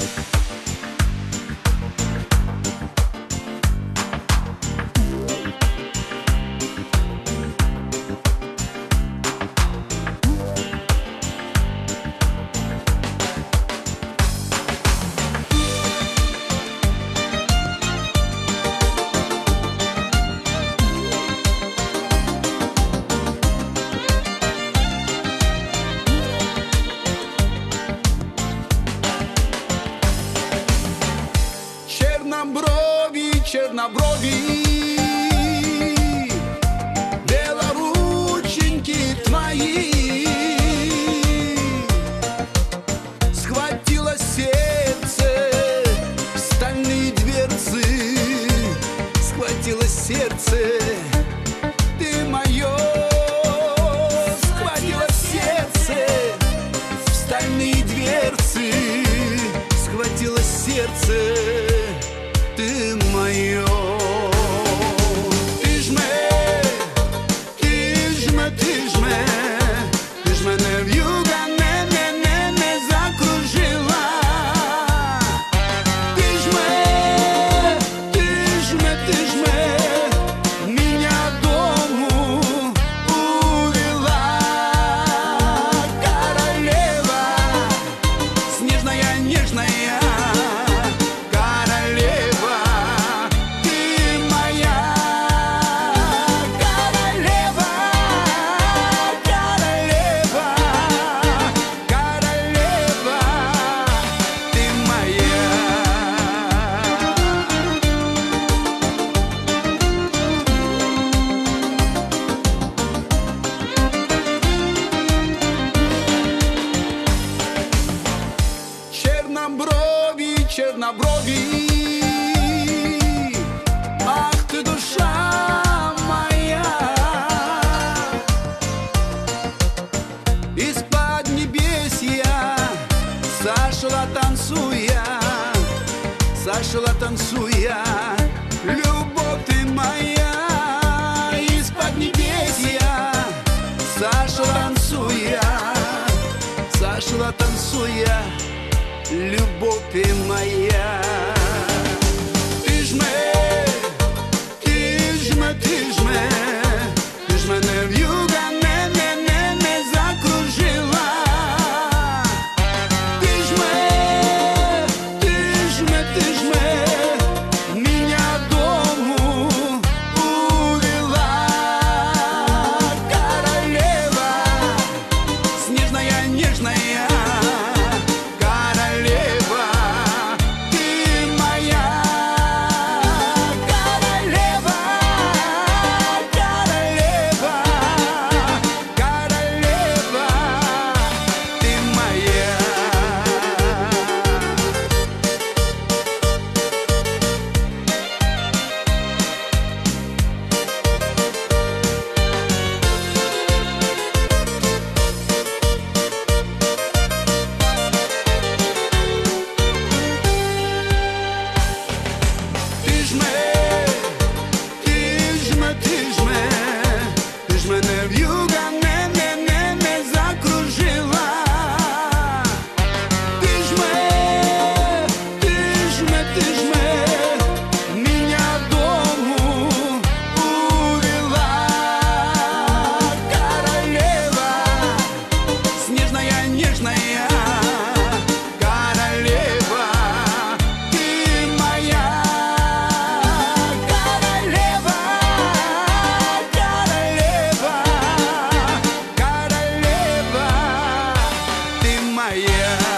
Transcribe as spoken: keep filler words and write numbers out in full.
Черноброви, черноброви, белорученьки твои. Схватило сердце в стальные дверцы, схватило сердце, ты мое. Схватило сердце в стальные дверцы, схватило сердце, ты мое. Ти ж ме, ти ж ме, ти ж ме, ти ж мене в'юга не, не, не, не закружила. Ти ж ме, ти ж ме, ти ж ме, меня дому увела. Королева, снежная, нежная, черноброви, черноброви, ах ты душа моя. Из-под небесья сошла танцуя, сошла танцуя, любовь ты моя. Из-под небесья сошла танцуя, сошла танцуя, любовь ты моя. Ти ж ме, ти ж ме, ти ж ме, ти ж мене в'юга не, не, не, не закружила. Ти ж ме, ти ж ме, ти ж ме, меня дому увела. Королева, снежная, нежная, вьюга не, не, не, не закружила. Ти ж ме, ти ж ме, ти ж ме, меня дому увела. Королева, снежная, нежная, королева, ты моя. Королева, королева, ты моя.